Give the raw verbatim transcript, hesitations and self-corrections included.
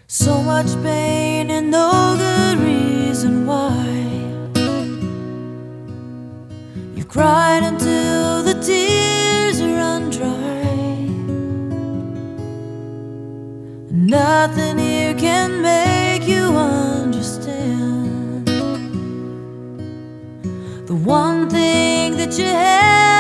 So much pain and no good reason why. You've cried until the tears run dry. Nothing here can make you understand the one thing that you have